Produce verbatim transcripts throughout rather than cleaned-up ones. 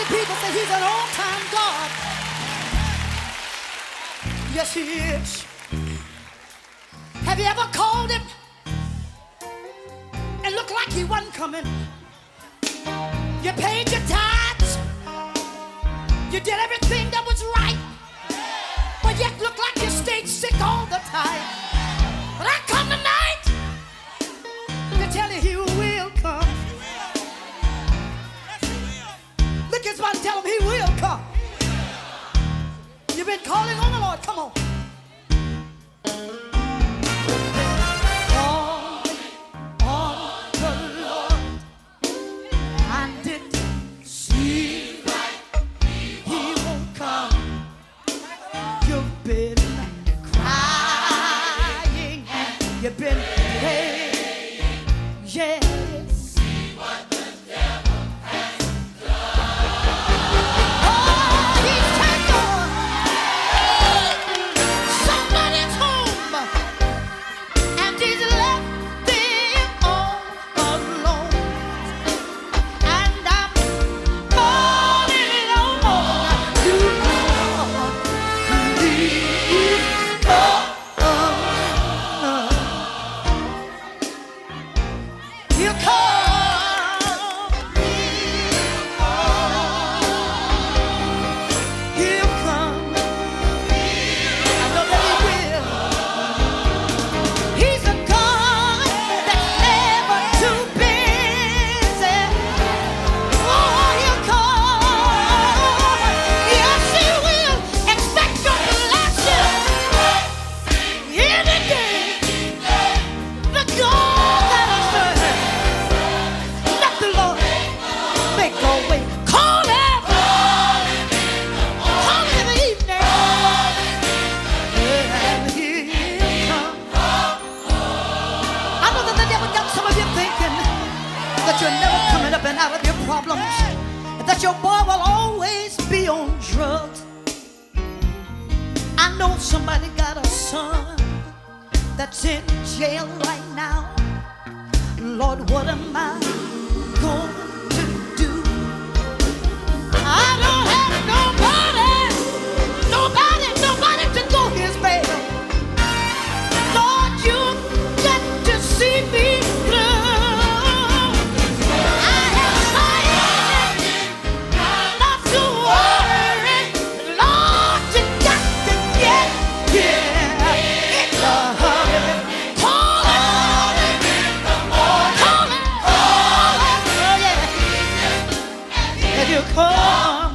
many people say he's an all-time God. Yes, he is. Have you ever called him and looked like he wasn't coming? You paid your tithes. You did everything that was right, but yet looked like you stayed sick all the time. But I come tonight to tell you he will come. Look at somebody and tell him he will come. You've been calling on the Lord. Come on. You've been praying, yes. See what the devil has done. Oh, he's taken somebody's home and he's left them all alone. And I'm calling on you, Lord, please. Oh, oh, oh. He'll come. He'll come. I know that he will. He's a God that's never too busy. Oh, he'll come. Yes, he will. Expect your blessing any day. The God that I serve. Let the Lord make a way. Call him. Call him in the evening. And he'll come. I know that the devil got some of you thinking that you're never coming up and out of your problems, and that your boy will always be on drugs. I know somebody got a son that's in jail right now. Lord, what am I going to do? I don't have nobody, nobody, nobody to go his bail. Lord, you got to see me through. I have tried not to worry. Lord, you got to get here. It's a hurry. Call him. Call him. Oh, yeah. And he'll come.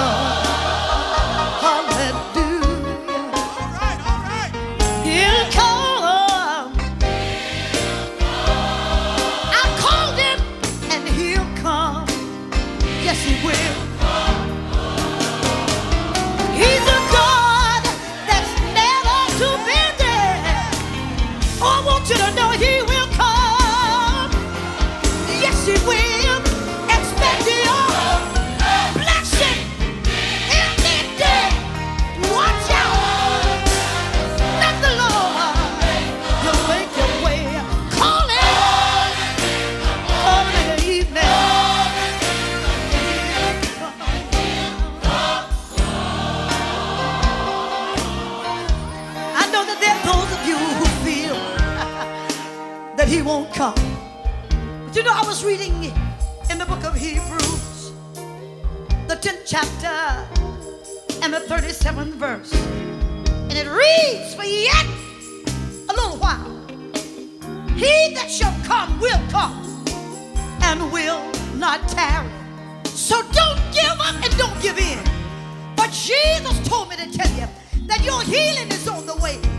Hallelujah. He'll come. I called him and he'll come. Yes, he will. He's a God that's never too busy. Oh, I want you to know he will come. Yes, he will. Expect your blessing every day. Watch out. Let the Lord, he'll make your way. Call him. Call him in the evening. I know that there are those of you who feel that he won't come. But you know, I was reading in the book of Hebrews, the tenth chapter and the thirty-seventh verse. And it reads, for yet a little while, he that shall come will come and will not tarry. So don't give up and don't give in. But Jesus told me to tell you that your healing is on the way.